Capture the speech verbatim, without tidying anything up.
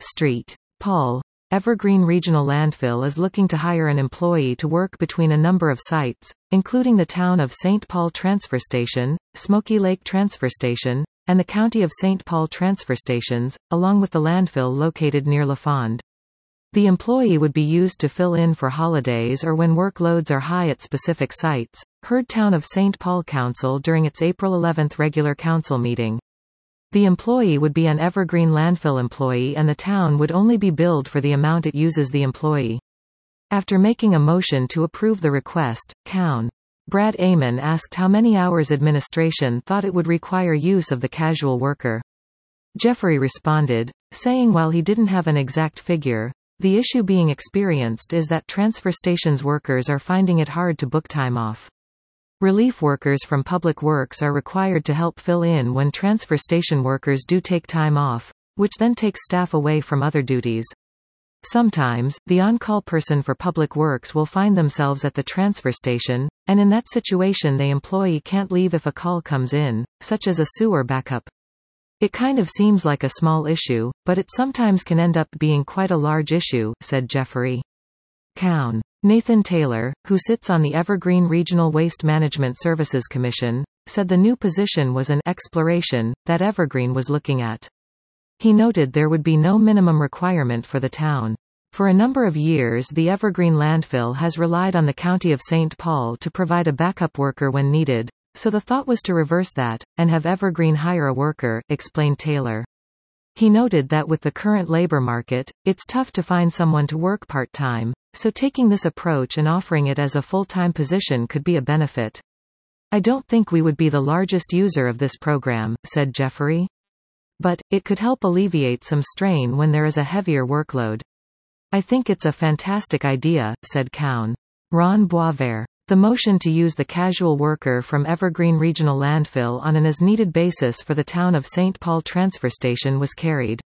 Street. Paul. Evergreen Regional Landfill is looking to hire an employee to work between a number of sites, including the town of Saint Paul Transfer Station, Smoky Lake Transfer Station, and the County of Saint Paul transfer stations, along with the landfill located near LaFond. The employee would be used to fill in for holidays or when workloads are high at specific sites, heard Town of Saint Paul Council during its April eleventh regular council meeting. The employee would be an Evergreen landfill employee and the town would only be billed for the amount it uses the employee. After making a motion to approve the request, Coun. Brad Amon asked how many hours administration thought it would require use of the casual worker. Jeffrey responded, saying while he didn't have an exact figure, the issue being experienced is that transfer stations workers are finding it hard to book time off. Relief workers from Public Works are required to help fill in when transfer station workers do take time off, which then takes staff away from other duties. Sometimes, the on-call person for Public Works will find themselves at the transfer station, and in that situation the employee can't leave if a call comes in, such as a sewer backup. It kind of seems like a small issue, but it sometimes can end up being quite a large issue, said Jeffrey. Coun. Nathan Taylor, who sits on the Evergreen Regional Waste Management Services Commission, said the new position was an exploration that Evergreen was looking at. He noted there would be no minimum requirement for the town. For a number of years the Evergreen landfill has relied on the County of Saint Paul to provide a backup worker when needed, so the thought was to reverse that, and have Evergreen hire a worker, explained Taylor. He noted that with the current labor market, it's tough to find someone to work part-time, so taking this approach and offering it as a full-time position could be a benefit. I don't think we would be the largest user of this program, said Jeffrey. But, it could help alleviate some strain when there is a heavier workload. I think it's a fantastic idea, said Coun. Ron Boisvert. The motion to use the casual worker from Evergreen Regional Landfill on an as-needed basis for the town of Saint Paul transfer station was carried.